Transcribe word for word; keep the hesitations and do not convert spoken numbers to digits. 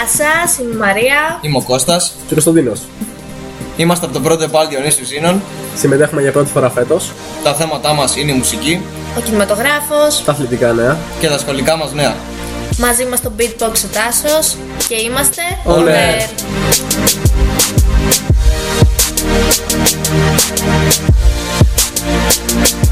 Γεια σας, είμαι η Μαρία. Είμαι ο Κώστας. Και ο Κωνσταντίνος. Είμαστε από το πρώτο ΕΠΑΛ Διονύσιου Ζήνων. Συμμετέχουμε για πρώτη φορά φέτος. Τα θέματά μας είναι η μουσική, Ο κινηματογράφος. Τα αθλητικά νέα. και τα σχολικά μας νέα. Μαζί μας στο Beatbox ο Τάσος. Και είμαστε On On Air.